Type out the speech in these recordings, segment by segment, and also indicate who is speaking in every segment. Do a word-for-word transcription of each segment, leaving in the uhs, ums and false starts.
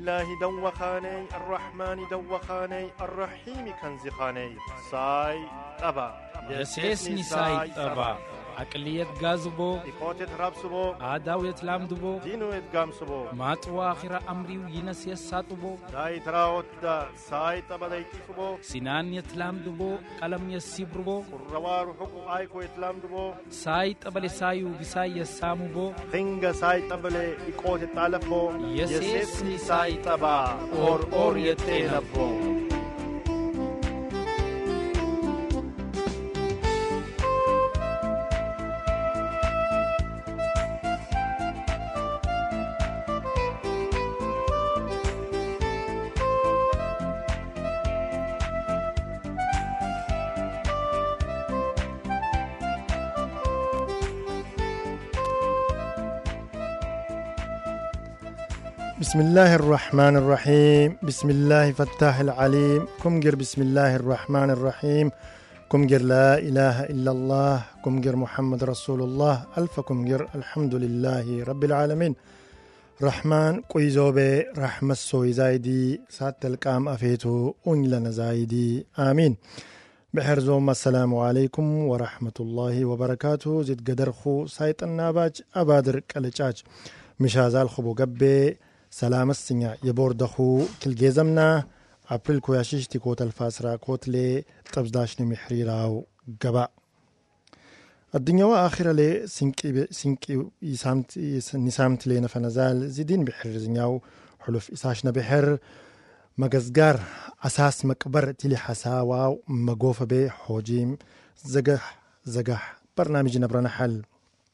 Speaker 1: الله دوخاني الرحمن دوخاني الرحيم كنزخاني ساي طبا
Speaker 2: يسيسني ساي طبا عقلية غازبو
Speaker 1: إخوتي رابسبو
Speaker 2: عداو يتلامدبو
Speaker 1: دينو يتقامسبو
Speaker 2: ماتوا آخر أمريو ينس يساتبو
Speaker 1: داي تراوت دا ساي طبا دايتيفبو
Speaker 2: سنان يتلامدبو قلم يسيبربو
Speaker 1: الروار حقو آيكو يتلامدبو
Speaker 2: ساي طبا سايو بساي يسامبو
Speaker 1: خنغ ساي طبا إخوتي طالبو
Speaker 2: يسيسني
Speaker 1: ساي طبا اور اور يتينبو بسم الله الرحمن الرحيم بسم الله فتاح العليم كمجر بسم الله الرحمن الرحيم كمجر لا إله إلا الله كمجر محمد رسول الله ألف كمجر الحمد لله رب العالمين رحمن قيزوبي رحمة سوي زايدي سات القام أفيتو أنلنا زايدي آمين بحرزوم السلام عليكم ورحمة الله وبركاته زد قدرخو سايت الناباج أبادر كالجاج مشازال خبو قبي سلام السنة يبوردخو كل جزمنا أبريل كوياشيش تكوت الفاسرة كوتلي تبزداشني محريراو قبا الدنيا وآخرة لي سنكي سنكي يسامت نسامت لينا فنزال زيدين بحر زنياو حلف إساشنا بحر مغزقار أساس مكبر تلي حساواو مقوفة بي حوجيم زقح زقح برنامج نبرنا حل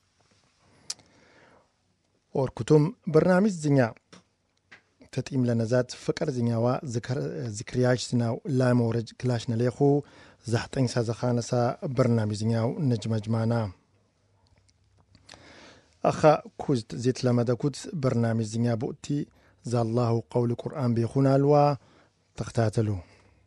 Speaker 1: وركتم برنامج زنيا تتئم لنا ذات فكر زنياوا ذكر ذكرياج سناو لا مورج كلاشنا ليخو زحت انسا زخانسا برنامج زنياو نجم جمانا أخا كوزت زيت لما دكوت برنامج زنيا بؤتي زا الله قول القرآن بيخونا الوا تختاتلو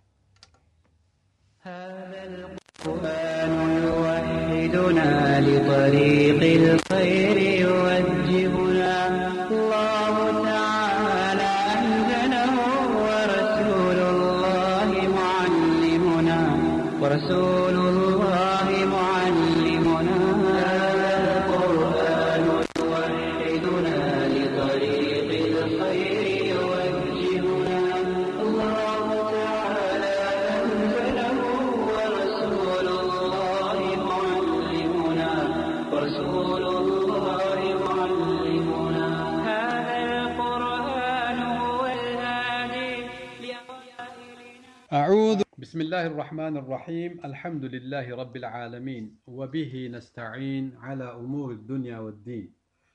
Speaker 3: هذا القرآن يوحدنا لطريق الخير يوجهنا الله تعالى أنزله ورسول الله معلمنا ورسول الله معلمنا هذا القرآن يوحدنا لطريق الخير يوجهنا الله تعالى أنزله ورسول الله معلمنا ورسول الله معلمنا هذا القرآن هو الهادي
Speaker 4: أعوذ بسم الله الرحمن الرحيم الحمد لله رب العالمين وبه نستعين على أمور الدنيا والدين.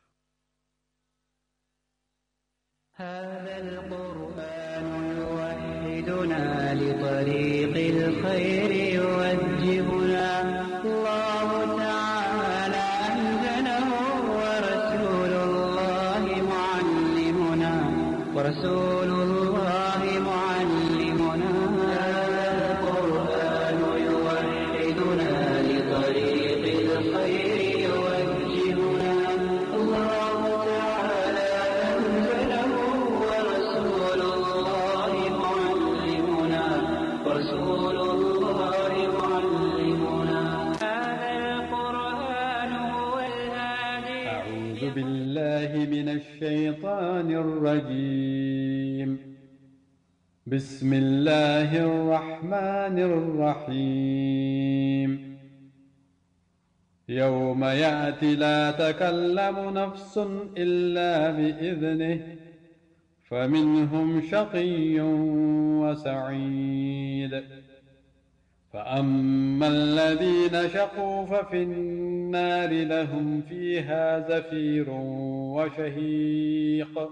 Speaker 3: هذا القرآن يوحدنا لطريق الخير يوجهنا الله تعالى أنزله ورسول الله معلمنا ورسول الله معلمنا هذا القرآن يوحدنا لطريق الخير يوجهنا الله تعالى أنزله ورسول الله معلمنا ورسول الله معلمنا هذا القرآن هو الهادي.
Speaker 4: أعوذ بالله من الشيطان الرجيم. بسم الله الرحمن الرحيم. يوم يأتي لا تكلم نفس إلا بإذنه فمنهم شقي وسعيد. فأما الذين شقوا ففي النار لهم فيها زفير وشهيق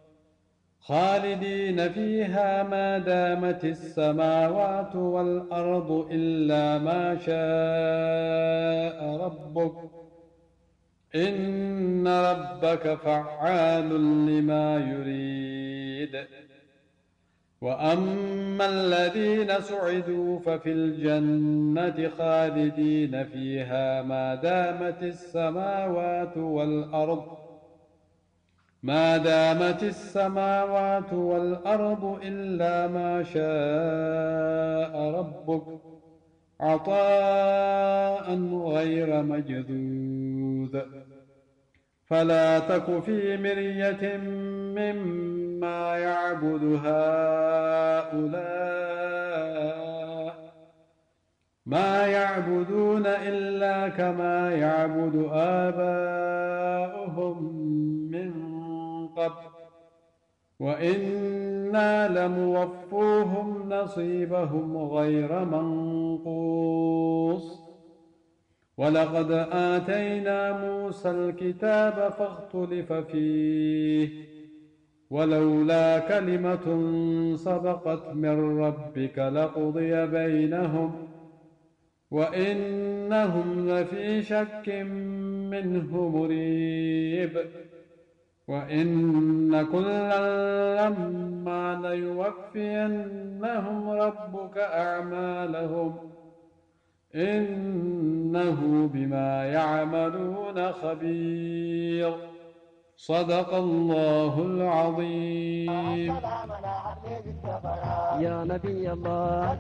Speaker 4: خالدين فيها ما دامت السماوات والأرض إلا ما شاء ربك إن ربك فعال لما يريد. وأما الذين سعدوا ففي الجنة خالدين فيها ما دامت السماوات والأرض ما دامت السماوات والأرض إلا ما شاء ربك عطاء غير مجذوذ فلا تك في مرية مما يعبد هؤلاء ما يعبدون إلا كما يعبد آباؤهم من قبل وإنا لموفوهم نصيبهم غير منقوص ولقد آتينا موسى الكتاب فاختلف فيه ولولا كلمة سبقت من ربك لقضي بينهم وإنهم لفي شك منه مريب وإن كلا لما ليوفينهم ربك أعمالهم إنه بما يعملون خبير صدق الله العظيم.
Speaker 5: يا نبي الله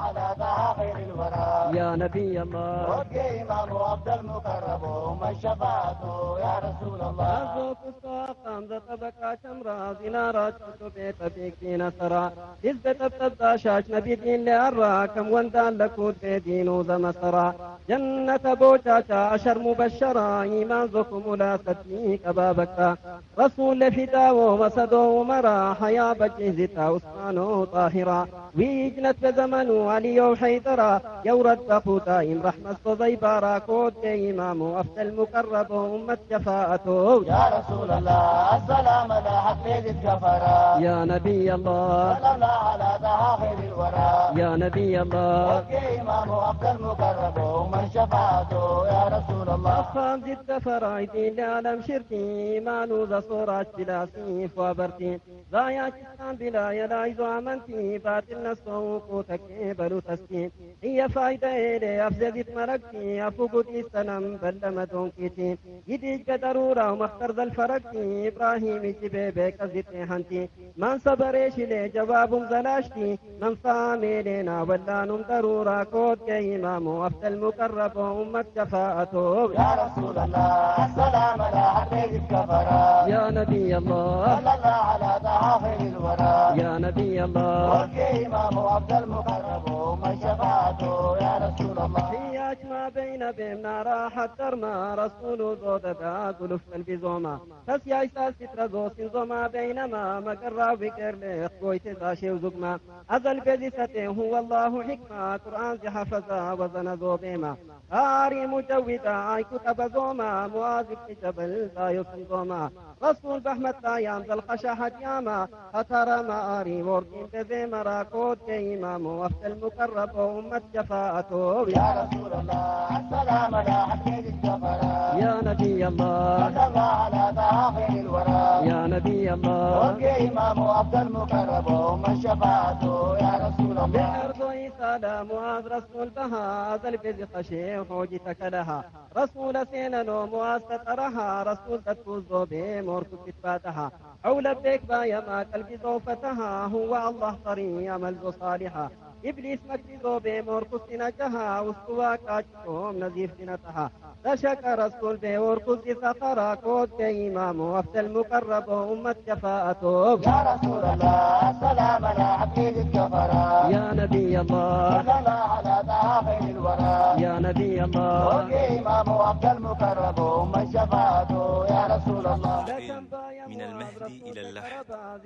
Speaker 5: يا نبي الله
Speaker 6: إمام عبد المقرب وما شفاعته يا رسول الله
Speaker 5: أزوك الساقام ذا طبقا شمرا زنارات بيت بيكين سرا إذ تبتدى شاش نبي دين لأرى كم وندان لكود في دينو ذا مسرا جنة بوشاشا عشر مبشرا إيمان زكم لا ستنيك أبابك رسول فداو مسدو مرا حيا بجهزتا عثمانو طاهرا ويجنت بزمنو علي وحيدرا يورد بقوتا إن رحمة صزيبارا كود إمام أفضل مقرب أمة شفاعته
Speaker 6: يا رسول الله السلام على حفيظ الكفرة
Speaker 5: يا نبي الله
Speaker 6: صلى الله على ذاهب الورى
Speaker 5: يا نبي الله
Speaker 6: إمام أفضل مقرب أمة شفاعته يا رسول الله
Speaker 5: أفهم جد فرايدين لعالم شركي إيمانو ذا صورات بلا سيف وبرتين ضايا جسان بلا يلايزو عمنتي باطل نسوه قوتك بلو تسكين هي فايدة إلي أفزدت مرقتي أفوقت السلام بلما كيتين يديك ضرورة ومختار ذا الفرقتي إبراهيم جبيبك زدت حنتي من صبريش لي جواب زلاشتي من فامي لنا ولانم ضرورة كود كإمام أفضل مقرب أمك شفاعته
Speaker 6: يا رسول الله السلام على حفيظ الكفرة
Speaker 5: يا نبي الله
Speaker 6: صلى الله على ذاهب الورى
Speaker 5: يا نبي الله
Speaker 6: إمام أفضل مقرب أمة شفاعته يا رسول الله
Speaker 5: حياك ما بين بيمنا راحت درما رسول زودتا قلوف قلبي زوما تسيا إساس سترزو سنزوما بينما مقرى بكر ليخ قويت ساشي وزقما أزل بذسته هو الله حكمة قرآن زي حفظا وزنزو بيما آري مجودا آي كتب زوما موازك جبل دايو سنزوما رسول بحمد تايام ذا القشاحة ياما خطر ما آري وردين بذي مراكود كإمام وفد المقرب أمة شفاعته
Speaker 6: يا رسول الله السلام على حفيظ الكفرة
Speaker 5: يا نبي الله
Speaker 6: صلى الله على ذاهب الورى
Speaker 5: يا نبي الله
Speaker 6: إمام أفضل مقرب أمة شفاعته يا رسول الله
Speaker 5: بأرض سلام معاذ رسول بها أزل بذي خشي وحوجتك لها رسول سيننو معاذ تترها رسول تتفوزو بمورك كتباتها أو لبيك بايا ما قلبي زوفتها هو الله طريق عمل صالحا إبليس مكتزو بمورك سنجها واستواك أجكم نزيف سنتها تشك رسول بورك سفرا كود كإمام وفد المقرب أمة شفاعته
Speaker 6: يا رسول الله السلام على حفيظ الكفرة
Speaker 5: يا نبي الله
Speaker 6: صلى الله على ذاهب الورى
Speaker 5: يا نبي الله
Speaker 6: إمام أفضل مقرب أمة شفاعته يا رسول الله
Speaker 7: من المهدي إلى اللحد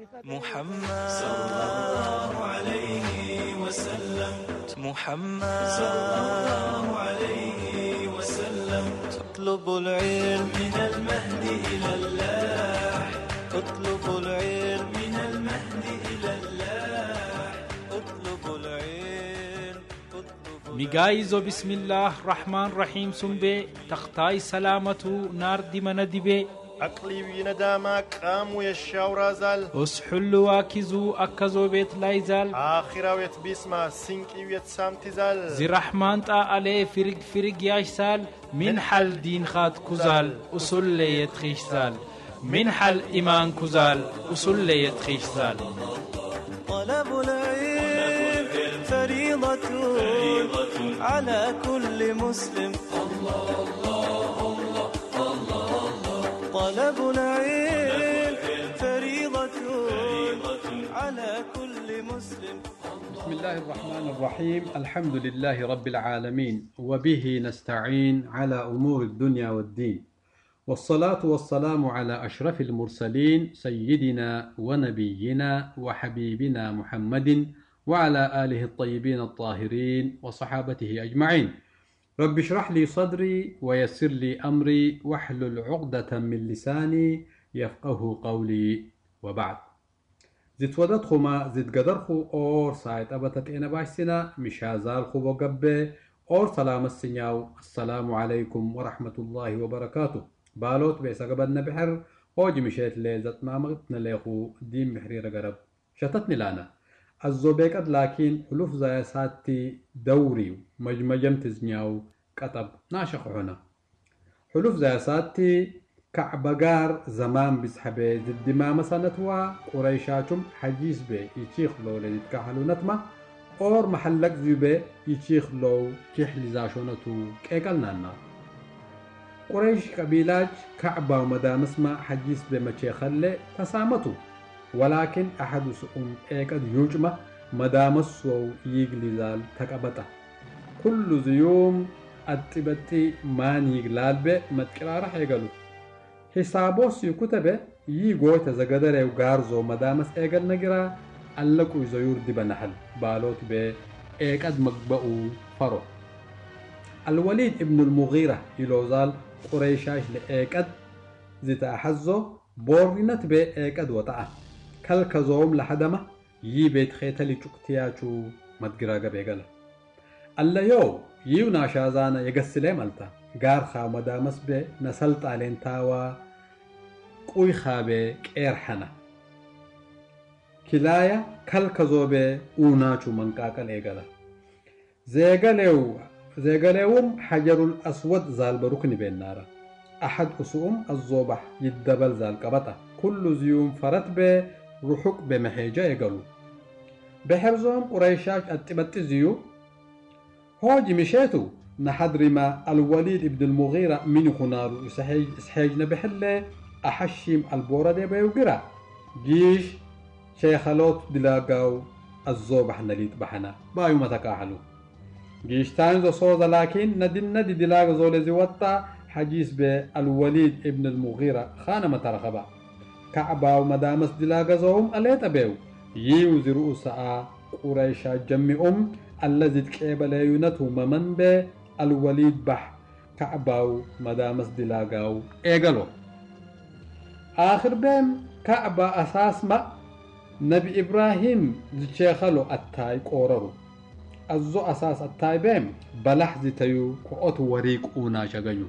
Speaker 7: محمد صلى الله عليه وسلم محمد صلى الله عليه وسلم تطلب العلم من المهدي إلى اللحد اطلب العلم من المهدي إلى اللحد اطلب العلم اطلب
Speaker 2: ميغايزو بسم الله الرحمن الرحيم سنبي تختاي سلامته نار دي من دبي
Speaker 1: عقلي وينداما قام ويشاورا زال
Speaker 2: اسحل واكزو أكزو بيت لايزال
Speaker 1: آخرة ويت بيسما سنكي ويت سامتي زال
Speaker 2: زي رحمن تا عليه فرق فرق ياشسال من حل دين خات كزال أسل يتخيش زال من حل إيمان كزال أصل يتخيش زال.
Speaker 7: طلب العلم فريضة على كل مسلم. طلب العلم فريضة على كل مسلم.
Speaker 4: بسم الله الرحمن الرحيم. الحمد لله رب العالمين وبه نستعين على أمور الدنيا والدين، والصلاة والسلام على أشرف المرسلين سيدنا ونبينا وحبيبنا محمد وعلى آله الطيبين الطاهرين وصحابته أجمعين. رب اشرح لي صدري ويسر لي أمري واحلل عقدة من لساني يفقه قولي. وبعد، زيت ودت خما زيت قدر خو أور سايت أبتت إنا باشسنا مشازال خو بقبه أور سلام السنياو. السلام عليكم ورحمة الله وبركاته. بالوت بيسا قبلنا بحر هوج مشيت ليزت ما مغتنا ليخو دين بحري رقرب شتتني لانا الزوبيكت، لكن حلوف زي ساتي دوري مجمجم تزنياو كتب ناشق هنا. حلوف زي ساتي كعبقار زمان بسحبه ضد ما مسانتوا قريشاتهم حجيز بي يشيخ لو لديت كحلو نتما اور محلق زيبه يشيخ لو كحل زاشونتو كيكالنا النار. قريش قبيلاج كعبة ومدامس ما حجيس بمشيخلة تسامتو، ولكن أحد سؤم إيكاد يوجمة مدامس و يغلزال تكبتا. كل زيوم أتبتي ما نيغلال بي متكرار حيقلو حسابوس يكتبه يغوي تزغدر وغارزو مدامس إيقاد نجرا ألقو زيور دي بنحل بالوت بي إيكاد مقبأو فرو. الوليد ابن المغيرة يلوزال قريشاش لأيكد زيتا حزو بورنت بي أيكد وطاعة كالكزوم لحدمة يي بيت خيتالي چوكتياچو مدقراغا بيغالا. ألا يو يو ناشازانا يغسلي مالتا غارخا مدامس بي نسلت علين تاوا قوي خابي كيرحنا كلايا كالكزو بي اوناچو منقاقا ليغالا. زيغاليو زيغاليوم حجر الأسود زال بركن بين نارا. أحد أسوم الزوبح يدبل زال قبطة. كل زيوم فرت به روحك بمحيجة يقلو. بحرزهم قريشاش أتبت زيو هوج مشيتو نحضر ما الوليد ابن المغيرة من خنارو يسحيج اسحيجنا بحله أحشيم البورة دي بيوقرا جيش شيخالوت دلاقاو الزوبح نليت بحنا بايو متكاحلو جيشتان زو صوزا، لكن ندن ندي دلاغ زولي زيوطا حجيس بي الوليد ابن المغيرة خانة ترخبا كعبا ومدامس دلاغ زوهم أليت بيو يوزي رؤساء قريشا جمي أم الذي تكيبل يونته ممن بي الوليد بح كعبا ومدامس دلاغاو ايقلو. آخر بيم كعبا أساس ما نبي إبراهيم زيشيخلو التاي قوررو الزو أساس التايبين بلحظة تيو كؤت وريق أونا شغيو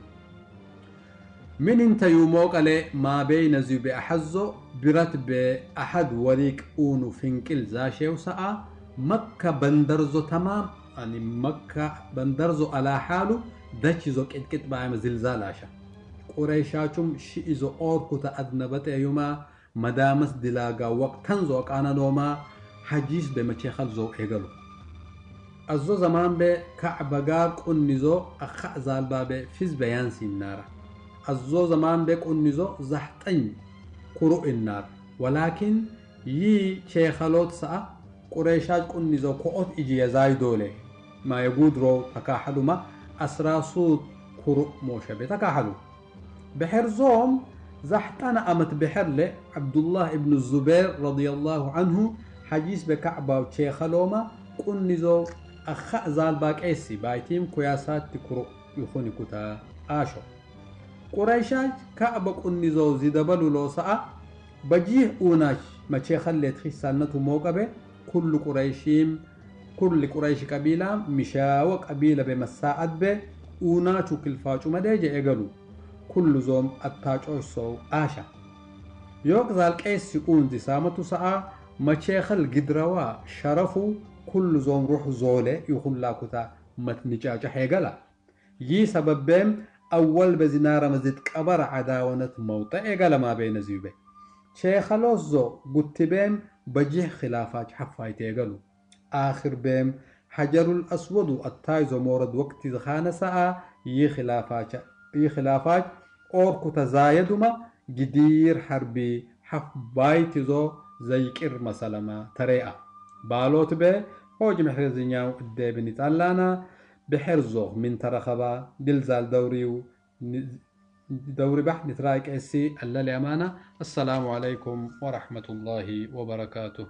Speaker 4: من انتيو موقع ما بين زيو بأحزو برات بأحد وريق أونو فنكل زاشيو ساعة مكة بندرزو تمام، يعني مكة بندرزو على حاله داچيزو كت كت بايم زلزال عشا قريشاتهم شئزو أوركو تأدنبت أيوما مدامس دلاغا وقت تنزو أكانا دوما حجيس بمشيخل زو إيغلو. الزو زمان به كعبة قار قنزو أخع زالبا به فيز بيان النار. الزو زمان به قنزو زحطين قروء النار، ولكن يي شيخالوت سا قريشات قنزو قوت إجي يزاي دولي ما يقود رو تكاحلو ما أسراسود قروء موشبه تكاحلو. بحر زوم زحطان أمت بحر لي عبد الله ابن الزبير رضي الله عنه حجيس بكعبة وشيخالو ما قنزو أخا زال باك إيسي بايتيم كوياسات تكرو يخوني كتا آشو. قريشاج كعبة قنزو زيدبالو لو ساعة بجيه أوناش ما تشيخلت خيسانتو موقبه. كل قريشيم كل قريش قبيلة مشاوة قبيلة بمساعد به أوناشو كالفاجو مداجة إيقالو كل زوم أتاجو سو آشا. يوك زال إيسي أون دي سامتو ساعة ما تشيخل قدروا شرفو كل زوم روح زولة يخون لاكوتا متنجاجة حيقلا. يي سبب بهم أول بزنارة مزيد كبر عداونة موطع إيقال ما بين زيوبه شيخ لوزو قلت بهم بجيه خلافات حفايت إيقالو آخر بهم حجر الأسود التايزو مورد وقت زخانة ساعة يي خلافات يي خلافات أوركو تزايدما جدير حربي حف بايتزو زي كير مسلمة تريئة بالوت به هوج محرزينياو الدابني تعلانا بحرزو من ترخبا دلزال دوريو دوري بحث نترايك اسي الله الأمانة. السلام عليكم ورحمة الله وبركاته.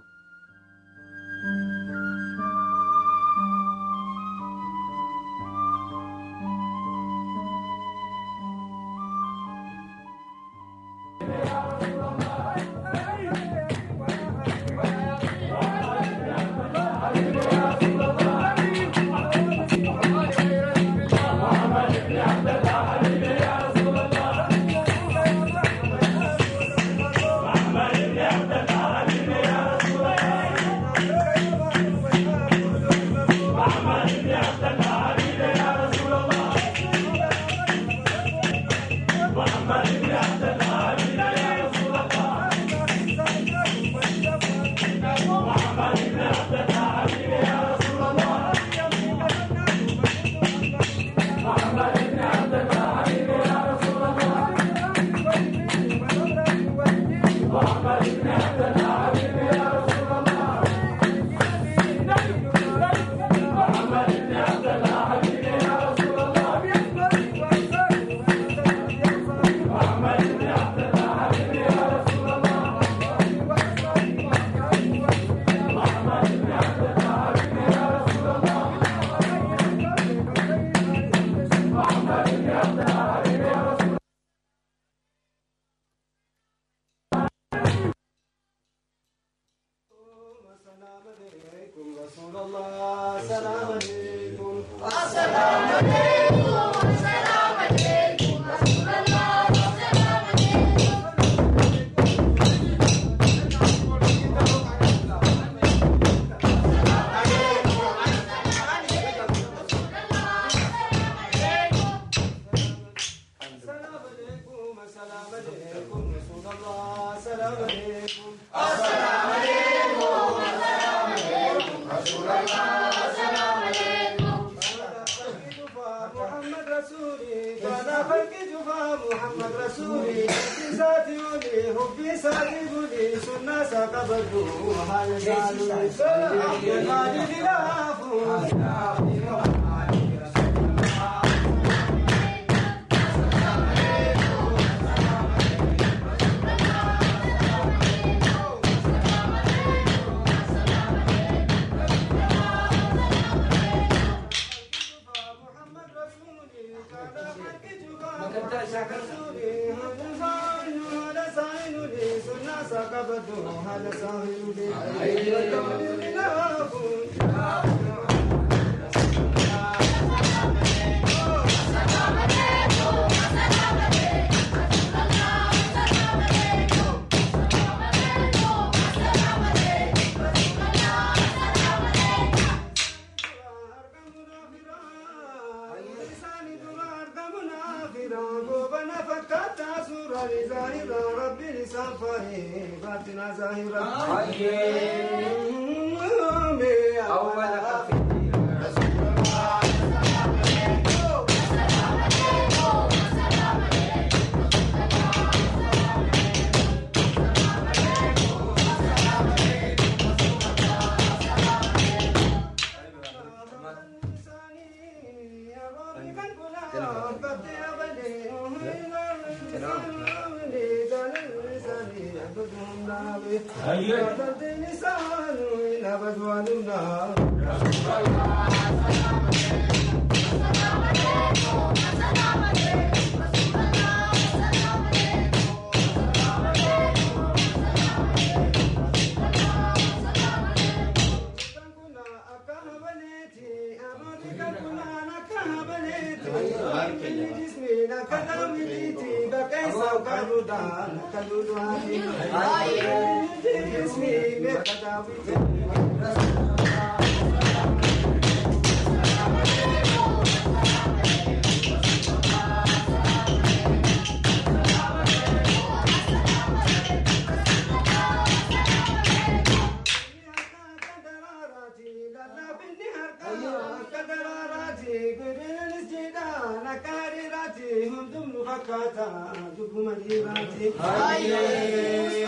Speaker 5: فكاتا جب مديراتي هاي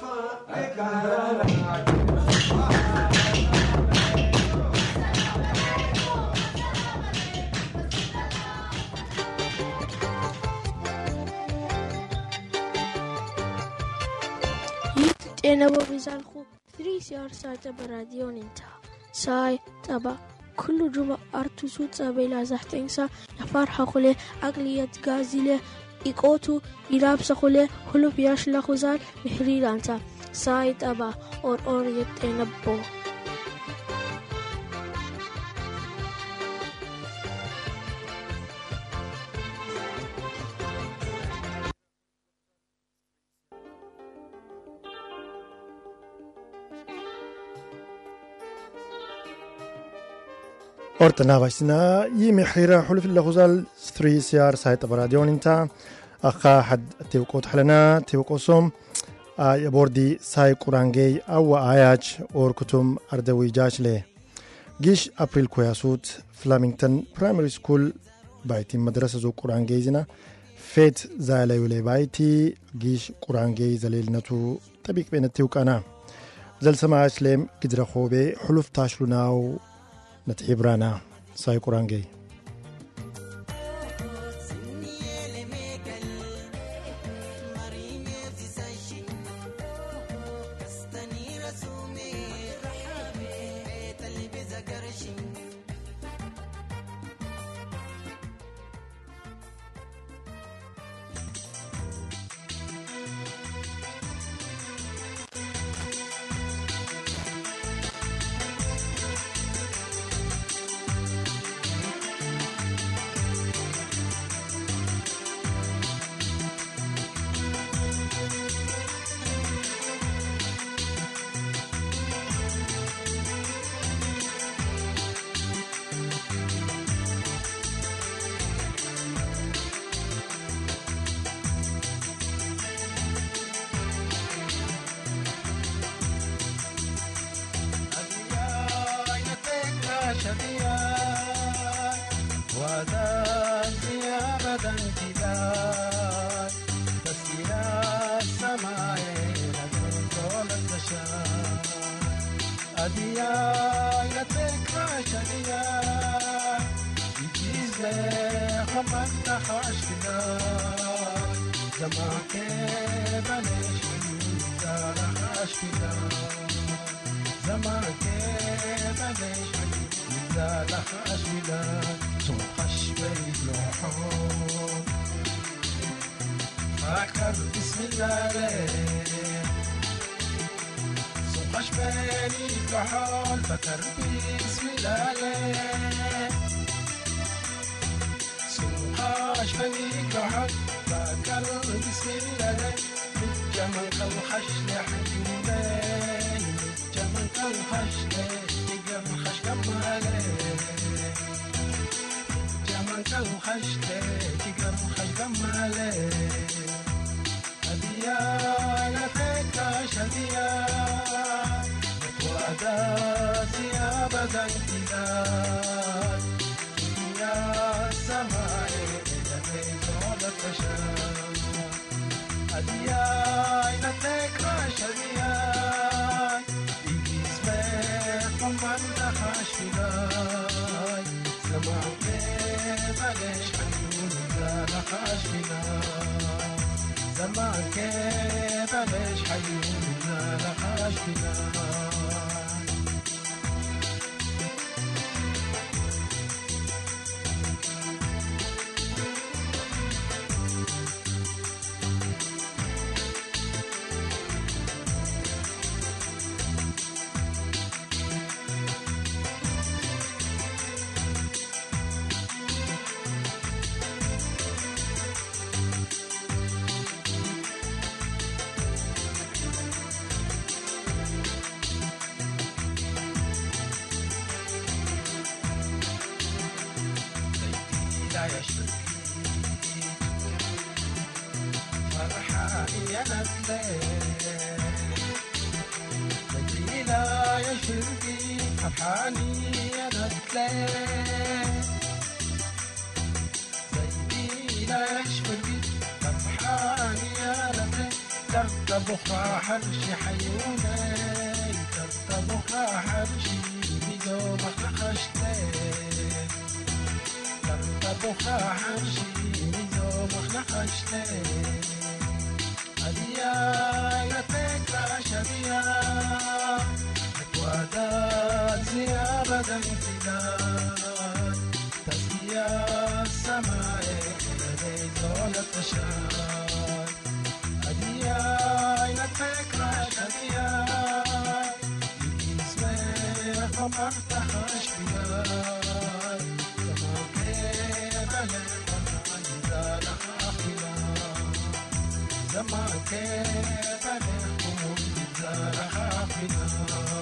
Speaker 5: مصطفى
Speaker 8: أنا بوزان خو ثري سيار ساعة براديون انتهى ساي تبا كل جمعة أرتو سوت بلا زحتنسا يفرح خله أغلية غازيله إيقوتو إلابس خله هلو بياش لخوزان محريرانتا ساي تبا أور أور يتنبو
Speaker 1: أورتنا بسنا يمي حيرة حلف اللغوزال ثري سيار سايت براديون انتا أخا حد تيوكوت حلنا تيوكوسوم يبوردي ساي قرانجي أو آياج أور كتم أردوي جاش لي جيش أبريل كوياسوت فلامينغتون برايمري سكول بايتي مدرسة زو قرانجي زنا فيت زالي ولي بايتي جيش قرانجي زليل نتو تبيك بين التيوكانا زل سماعش ليم قدر خوبي حلف تاشلناو نتعبرانا ساي قرانجي
Speaker 9: لا يشفي بخرى حرشي حيوني تبت بخرى حرشي بدو مخلقشتي تبت بخرى حرشي بدو مخلقشتي أديا يتكرا شبيا أكوادات زيابة امتداد تسقيا السماء لدي زولة تشاد أديا يتكرا شبيا يكيسمي فمرتخش بيا زمان كيف لكم إذا لخافنا زمان كيف لكم إذا لخافنا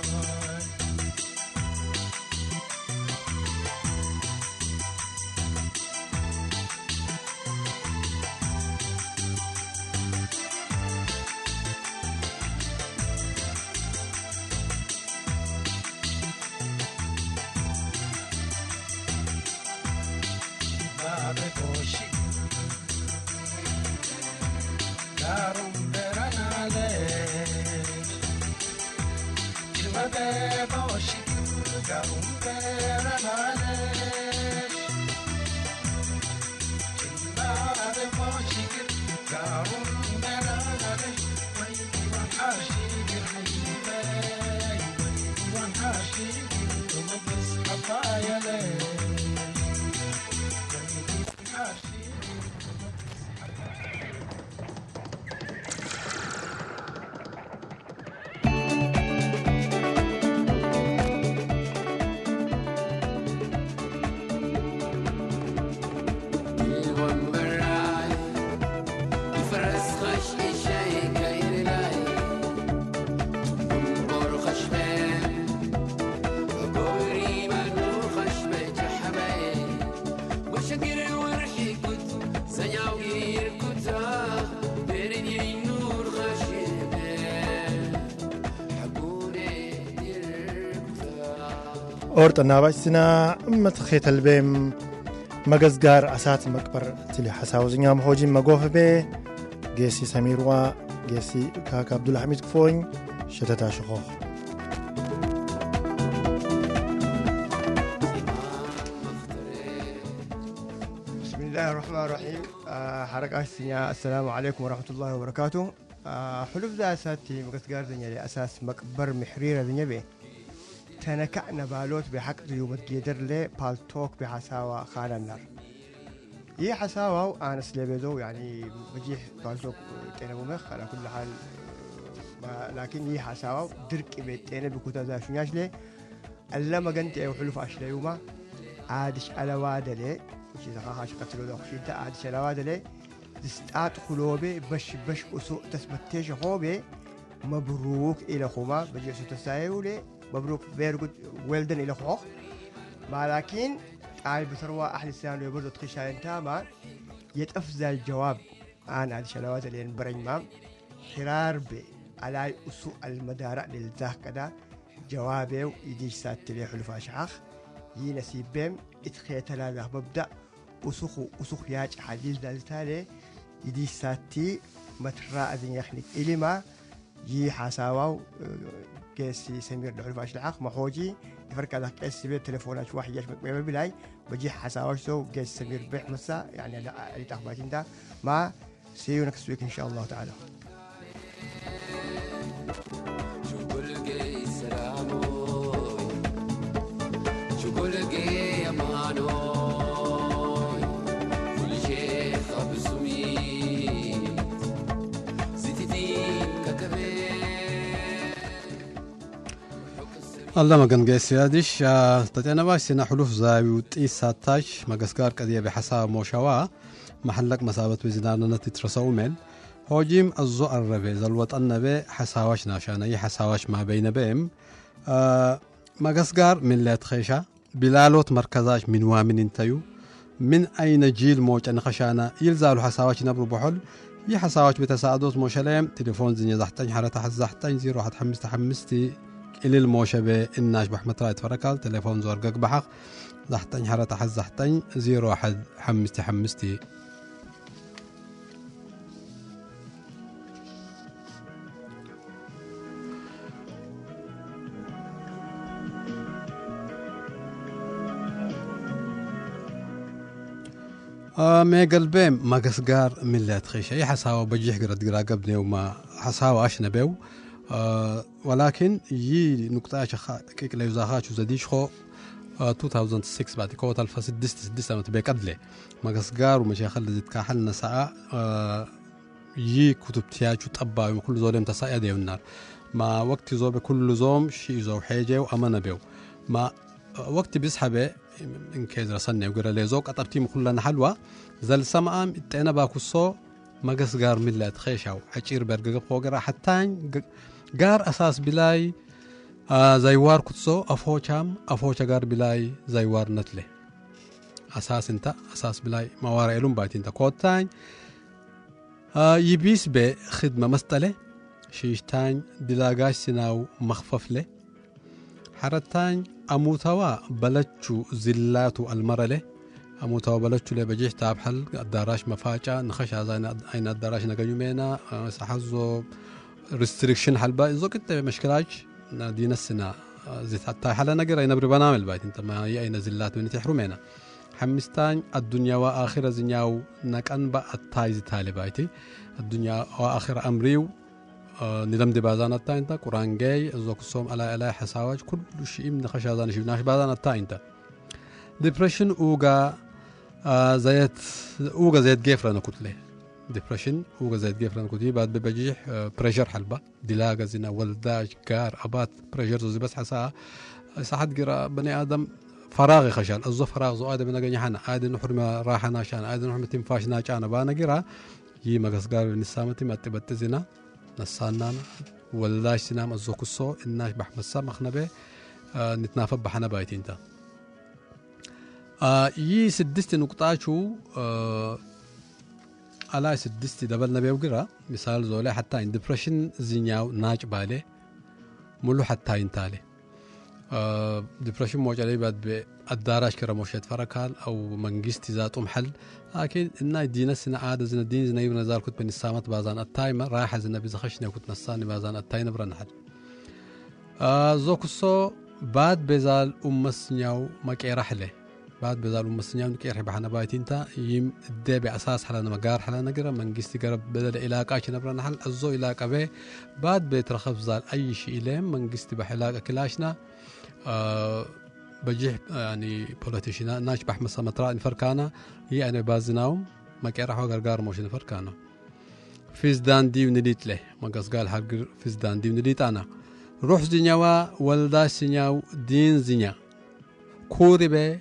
Speaker 1: أورت النابسنا متخيت البيم مجزجار أسات مكبر تلي حساوزنيا محوجي مجوف به جيسي سميروا جيسي كاك عبد الحميد كفوين شتتا شخوخ
Speaker 10: بسم الله الرحمن الرحيم. آه حركة السنيا السلام عليكم ورحمة الله وبركاته. آه حلف ذا أساتي مجزجار دنيا لأساس مكبر محرير دنيا به تنكعنا بالوت بحق يوم تجدر لي بالتوك بحساوة خان النار يه حساوة أنا سلبيدو يعني بجيح بالتوك تنا ممخ على كل حال لكن يه حساوة درك بيت أنا بكوتا ذا شنياش لي ألا ما جنت أو حلف عشرة يوما عادش على واد لي شيء زخاخ قتلوا ذا خشين تا عادش على واد لي دستات خلوبي بش بش أسوء تثبتيش خوبي مبروك إلى خوما بجيح ستسايولي مبروك very good well done إلى خوخ ما لكن عاي بثروة أحد السنة يبرد تخشى تاما يتأفزل الجواب عن هذه الشلوات اللي نبرين مام حرار بي على أسوء المدارة للزاق كذا جوابه ويديش سات تلي حلفا شعخ ينسيب بهم اتخيت هذا مبدأ أسوخ أسوخ ياج حديث دالتالي يديش ساتي متراء ذي يخنك إلي ما يي حساواو كيسي سمير دعوة أشلعق محوجي يفرق هذا كيسي بيت تلفونات واحد يشبك بيبي بلاي بجي حساوشتو كيسي سمير بيح مسا يعني اللي تخباتين ده ما see you next week إن شاء الله تعالى.
Speaker 4: الله ما كان جالس يادش تتأنا باسنا حلوف زاوي وتقيس ساتاش ما جسكار كذي بحساب موشوا محلك مسابة وزنانا نتترسو من هوجيم الزؤر ربي زلوت النبي حساواش ناشانا ي حساواش ما بين بهم آه ما جسكار من لا تخيشة بلالوت مركزاش من وامن انتيو من أين جيل موج أن خشانا يلزالو حساواش نبرو بحل ي حساواش بتساعدوت موشلام تليفون زني زحتين حالة حزحتين زيرو واحد حمست حمستي إلى الموشبة الناش بحمد رايت فركال تليفون زورقك بحق زحتين حرة حز زحتين زيرو واحد حمستي حمستي آه ما قلبي ما قصقار من لا تخيش أي حساوة بجيح قرد قرا قبني وما حساوة أشنا بيو آه ولكن يي نقطة شخا كيك لا يزاخاش وزديش خو آه ألفين وستة بعد كوت ألف سدست سدست ما تبي قدله ما قصقار ومشي خلي زد كحلنا ساعة آه يي كتب تياجو طبا وكل زولم تساعد يونار ما وقت زوب كل زوم شيء زو حاجة وأمانة بيو ما وقت بيسحبه إن كيز رسني وقرا ليزوك أطبتي كلنا حلوة زل سمعام إتأنا باكوسو ما قصقار من لا تخيشاو حجير برقق فوقرا حتى قار أساس بلاي آه زيوار كتسو أفوشام أفوشا قار بلاي زيوار نتله أساس انت أساس بلاي موارع إلون بايت انت كوتان آه يبيس بخدمة مستله شيشتان دلاغاش سناو مخفف له حرتان أموتوا بلتشو زلاتو المرله أموتوا بلتشو لبجيح تابحل الدراش مفاجأ نخش هذا أين الدراش نجيمينا أه سحزو ريستريكشن حلبا إذا كنت مشكلاش دين السنة زيت حتى حلا نقرأ ينبر بنامل بايت أنت ما هي أين زلات من تحرمينا حمستان الدنيا وآخر زنياو نكأن بقى التايز تالي بايتي الدنيا وآخر أمريو آه ندم دي بازان التا انت قرآن جاي ازوك الصوم على إله حساواج كل شيء من خش هذا نشوفناش بازان التا انت depression اوغا آه زيت اوغا زيت جيفرا نكتله depression اوغا زيت جيفرا نكتله بعد ببجيح آه بريشر حلبة دلاغة زنا ولداج كار أبات بريشر زي بس حسا صحت قرا بني آدم فراغي خشان الزو فراغ زو آدم نجني حنا آدم نحرم راحنا شان آدم نحرم تنفاشنا شان بانا قرا يي مقصقار نسامتي ما تبت زنا نسانان ولاش سنام الزوكسو الناش بحمسا مخنبه آه نتنافى بحنا بايتين تا آه يي سدست نقطاشو آه على سدست دبل نبي وقرا مثال زولي حتى ان ديبريشن زينياو ناج بالي ملو حتى انتالي آه ديبريشن موج علي بعد الداراش كرا موشيت فركال او منجستي ذات محل لكن إننا دينا سنة عادة زنا دين زنا يبنا زال كنت بني السامات بازان التايمة رايحة زنا بزخشنا كنت نصاني بازان التايمة برنحل آه زوكسو بعد بزال أم السنياو مكي رحلة بعد بزال أم السنياو مكي رحلة بحنا بايتين تا يم الدي بأساس حلانا مقار حلانا قرا منجستي قرب بدل إلاقا شنا برنحل الزو إلاقا بي بعد بيترخف زال أي شيء إليهم منجستي بحلاقا كلاشنا آه بجيح يعني بوليتيشنا ناش بحمد سمترا نفركانا هي أنا بازناهم ما كيرحوا غرغار موش نفركانا فيزدان دي ونديت له ما قص قال حق فيزدان دي ونديت أنا روح زنيوا ولدا سنياو دين زنيا كوري به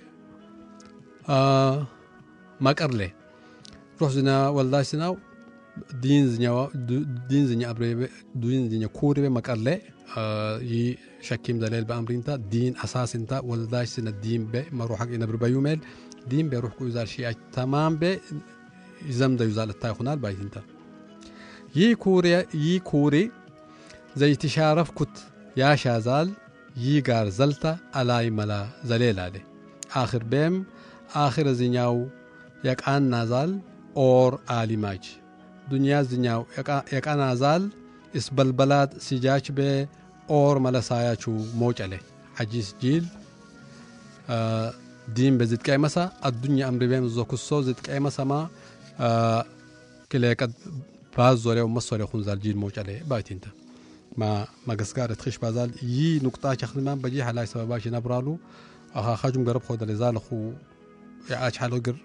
Speaker 4: آه ما كرله روح زنا ولدا سناو دين زنيوا دين زنيا أبري دين زنيا كوري به ما كرله آه ي شكيم دليل بأمرينتا دين أساس انتا ولداش سنة دين بي ما روحك إنا بربا يوميل دين بي روح كو يزال شيء تمام بي يزم دا يزال التايخونال بايت انتا يي كوري يي كوري زي تشارف كت يا شازال يي غار زلتا ألاي ملا زليل علي آخر بيم آخر زنياو يك آن نازال اور آلي ماج دنيا زنياو يك آن نازال اسبل بلاد سجاج بي اور ملسايا شو موج عليه حجيس جيل آه دين بزيد كاي مسا الدنيا أمر بهم زوكسو زيد كاي مسا ما آه كله قد باز زوري ومصوري خنزال جيل موج عليه بايتين تا ما ما قسقار تخش بازال يي نقطة شخصمان بجي حلاي سبباش نبرالو أخا خاجم قرب خود لزال خو يعاش حالو قر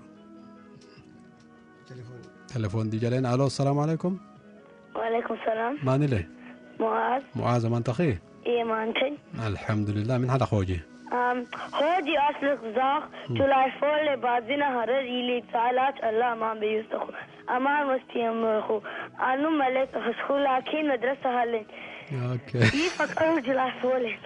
Speaker 4: تلفون تلفون دي جالين ألو السلام عليكم
Speaker 11: وعليكم السلام
Speaker 4: ماني ليه
Speaker 11: معاذ
Speaker 4: معاذ ما انت اخي
Speaker 11: ايه ما انت
Speaker 4: الحمد لله من هذا خوجي
Speaker 11: ام خوجي اصلك زاخ تلاي فول بعدنا هرر يلي تعالات الله ما بيستخو امان مستيم خو انو ملك خسخو لكن مدرسه هلين
Speaker 4: اوكي
Speaker 11: يفكر جلاي فول انت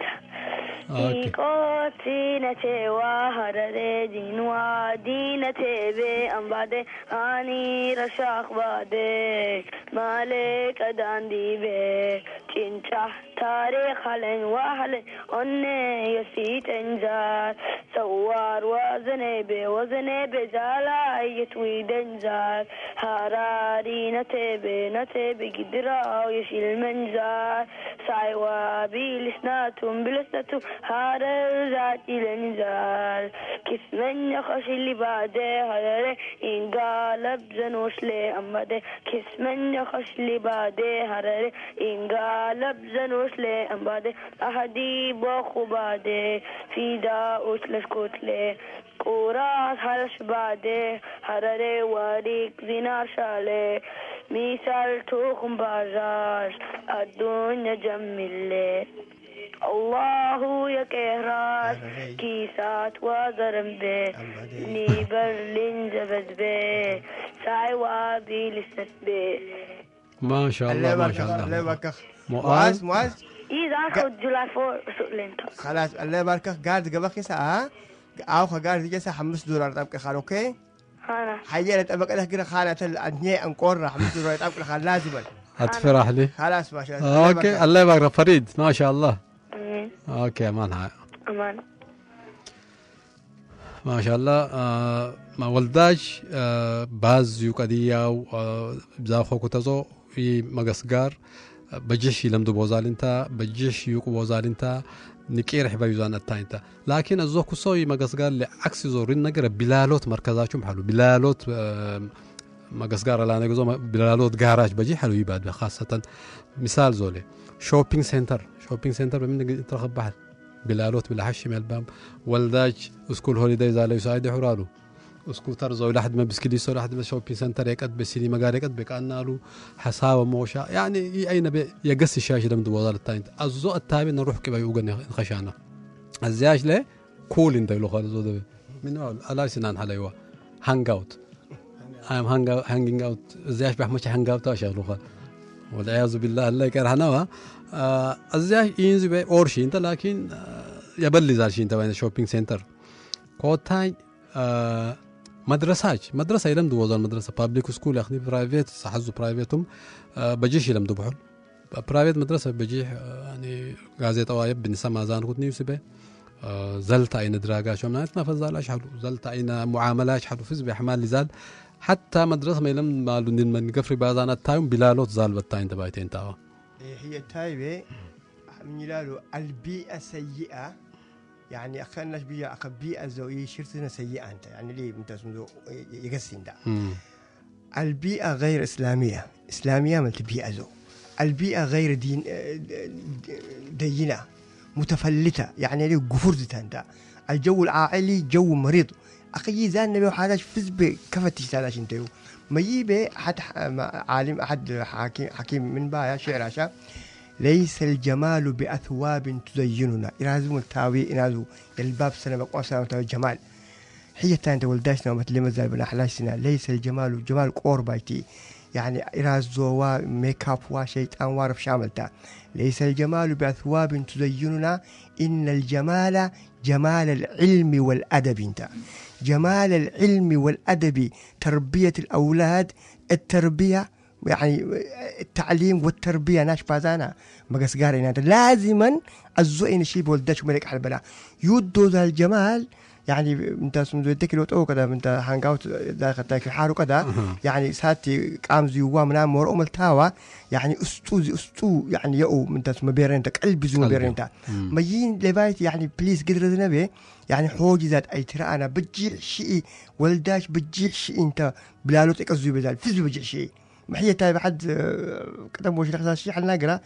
Speaker 11: إيكوتي نتوا هرر دينوا دينتي بي ام بعد اني رشاق بعد مالك داندي بي كنشا تاريخ هلن وهلن أني يسيت انزال سوار وزنبي وزنبي زالا يتوي دنزال هاراري نتبي نتبي قدرا ويشيل منزال سايوا بلسناتهم بلسناتهم هارر ذاتي لنزال كيف من يخش اللي بعده هارر إنقالب زنوش لي أمده كيف من يخش اللي بعده هارر إنقالب زنوش لي أمده أحدي بخو بعده في داوس لشكوت لي قراص هرش بعده هرر واريك زينار شالي مثال توخم بازاش الدنيا جميل لي الله يا كهراس كيسات وزرم به نيبرلين زبد به ساي وابي لسنت به
Speaker 12: ما شاء الله ما شاء الله.
Speaker 10: الله يباركك.
Speaker 12: معاذ
Speaker 10: معاذ
Speaker 11: إذا أخذ جولاي فور سؤلين
Speaker 10: خلاص الله يباركك. قاعد قبل ساعة أو قاعد جالس خمس دولار تبقى خال أوكي.
Speaker 11: أنا
Speaker 10: حيّلت أبقى لك كده خالة الأدنية أنقر خمس دولار تبقى خال لازم.
Speaker 12: هتفرح لي.
Speaker 10: خلاص ما شاء الله.
Speaker 12: أوكي الله يبارك فريد ما شاء الله.
Speaker 11: أمين.
Speaker 12: أوكي أمان هاي.
Speaker 11: أمان.
Speaker 12: ما شاء الله. آه ما ولداش آه باز يقديا وزاخو كتزو في مقصقار بجيش يلمدو بوزالنتا بجيش يوق بوزالنتا نكير حبا يزان التاينتا لكن الزوكو سوي مقصقار لعكس زورين نقرا بلالوت مركزاتهم حلو بلالوت آه مقصقار لا نقزو بلالوت جاراج بجي حلو يباد خاصة مثال زولي شوبينج سنتر شوبينج سنتر من ترخب بحر بلالوت بالحش من الباب ولداج اسكول هوليدايز على يساعد حرالو اسكوتر زو لحد ما بسكلي سو لحد ما شوبينج سنتر يقد بسيني مقار يقد بكانالو حسابه موشا يعني اين بي يقص الشاشه دم دوزال التاينت ازو التابي نروح كبا يوغن خشانه الزياج له كول انت لو خالص ده من الا سنان حليوه هانج اوت ايم هانج هانجينج اوت الزياج بحمش هانج اوت اشغلوها والعياذ بالله الله يكرهنا آه الزياج ينزل بي اورشي انت لكن آه يبلي زالشي انت وين شوبينج سنتر كوتاي آه مدرسة مدرسة يلم دو وزن مدرسة بابليك سكول أخني برايفت صحزو برايفتهم أه بجيش يلم دو بحول برايفت مدرسة بجيح أه يعني غازيت أوايب بالنساء مازان كنتني وسبه أه زلت أين دراجة شو منات ما فزال أشحلو زلت أين معاملة أشحلو فز بحمال لزال حتى مدرسة ما يلم مالو من قفري بازان التايم بلالوت زال بالتاين تبايتين تاوا
Speaker 10: هي تايبة من يلالو البيئة سيئة يعني أخذنا بيئة أخذ بيئة زوجية شرطنا سيئة أنت يعني ليه أنت اسمه يقسين ده البيئة غير إسلامية إسلامية ملت بيئة زو البيئة غير دين دينة متفلتة يعني ليه قفرت أنت الجو العائلي جو مريض أخي زان نبي حاجة فزب كفتي سالاش أنتيو ما يبي حد عالم أحد حكيم حكيم من بايا شعر عشا ليس الجمال بأثواب تزيننا إنازو التاوي إنازو الباب سنة بقوة تاوي جمال هي تانت ولداشنا ومثل مزال بنا حلاشنا ليس الجمال جمال قربايتي يعني إنازو وميك اب وشيطان وارف شاملتا ليس الجمال بأثواب تزيننا إن الجمال جمال العلم والأدب انت جمال العلم والأدب تربية الأولاد التربية يعني التعليم والتربية ناش بازانا مقص قارينا لازما الزوين شيء بولدش ملك حلبلا يودو ذا الجمال يعني انت سمدو يدكي لوت او كذا انت هانج اوت داخل تاكل حارو كذا يعني ساتي قام زيوا منا مور ام التاوا يعني استوزي استو يعني يو انت اسمه بيرنت قلبي زو بيرنت ما ين لبايت يعني بليز قدر النبي يعني حوجي ذات اي ترى انا بجيح شيء ولداش بجيح شيء انت بلالو تقزو بزال فيزو بجيح شيء محيه تاي حد قدم وش لخذ شيء حنا نقرا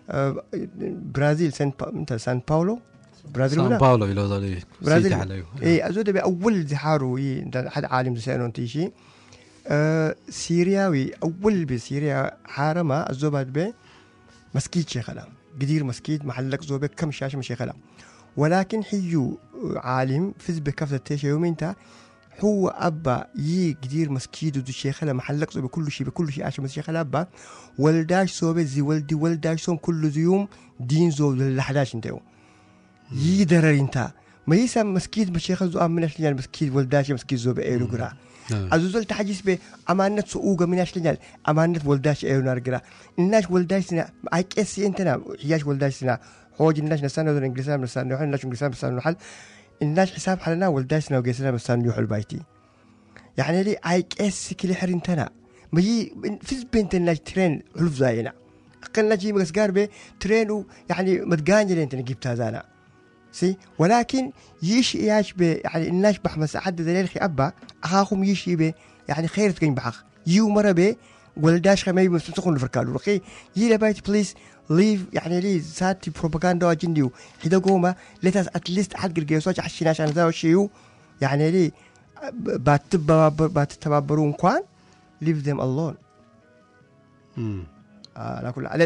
Speaker 10: برازيل سان انت سان باولو برازيل
Speaker 12: سان باولو يلو زالي
Speaker 10: برازيل عليه اي ازود باول زحارو انت حد عالم سينون تيشي أه سيرياوي اول بسيريا حارمه الزوبات به مسكيت شيخلا قدير مسكيت محلك زوبه كم شاشه مش شيخلا ولكن حيو عالم فز بكفه تيش يومينتا هو أبا يي قدير مسكيد ودو شيخلا محلق صوبي كل شيء بكل شيء عشان مسيخلا أبا ولداش صوبي زي ولدي ولداش صوم كل زيوم دين زو لحداش انتو يي درر انتا ما يسا مسكيد بشيخ زو أمناش ليان مسكيد ولداش مسكيد زوبي ايلو قرا أزوزل تحجس به أمانة سوق مناش لنال أمانة ولداش إيرو نارجرا الناس ولداش سنا هيك إسي أنتنا ياش ولداش سنا حوج الناس نسنا ولا إنجليزي نسنا نحل الناس إنجليزي نسنا نحل الناس حساب حلنا ولداش سنا وجسنا نسنا يحل بيتي يعني لي هيك إسي كل حرين تنا ما يجي في بنت الناس ترين حلف زاينا قلنا جي مقص قاربة ترينو يعني متقانج اللي أنت جبت هذانا سي ولكن يش ياش به يعني الناس بحمس حد ذليل خي أبا أخاهم يشي به يعني خير تكين بحق يو مرة به ولداش خمي مستقون الفركالو رخي يلا بايت بليز ليف يعني لي ساتي بروباغندا جنديو حدا قوما لتاس أتليست حد قرقيسوش عشان عشان ذا وشيو يعني لي باتبا باتتبابرون كوان leave them alone.
Speaker 12: امم
Speaker 10: آه لا كل علت